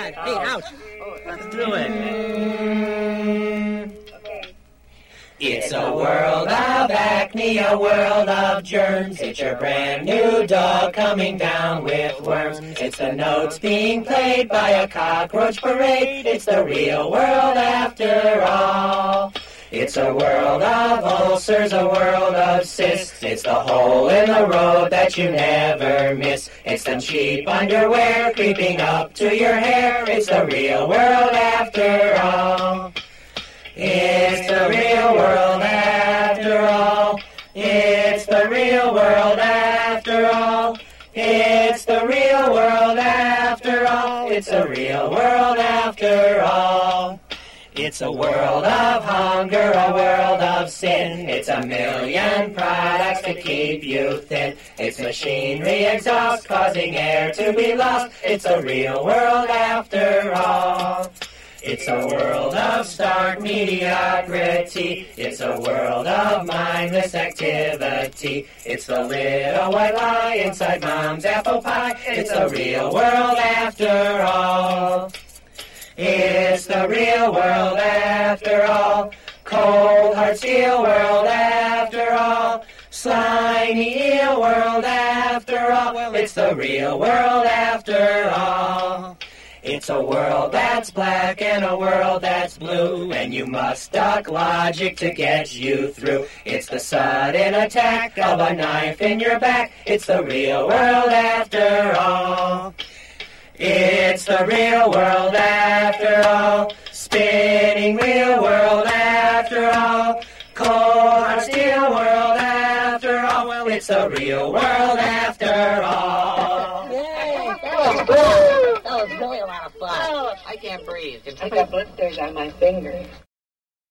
God. Hey, ouch. Let's do it. It's a world of acne, a world of germs. It's your brand new dog coming down with worms. It's the notes being played by a cockroach parade. It's the real world after all. It's a world of ulcers, a world of cysts. It's the hole in the road that you never miss. It's them cheap underwear creeping up to your hair. It's the real world after all. It's the real world after all. It's the real world after all. It's the real world after all. It's a real world after all. It's a world of hunger, a world of sin. It's a million products to keep you thin. It's machinery exhaust causing air to be lost. It's a real world after all. It's a world of stark mediocrity. It's a world of mindless activity. It's the little white lie inside mom's apple pie. It's a real world after all. It's the real world after all. Cold hard steel world after all. Slimy eel world after all. Well, it's the real world after all. It's a world that's black and a world that's blue, and you must duck logic to get you through. It's the sudden attack of a knife in your back. It's the real world after all. It's the real world after all. Spinning real world after all. Cold hard steel world after all. Well, it's the real world after all. Yay! That was really a lot of fun. I can't breathe. I got blisters on my fingers.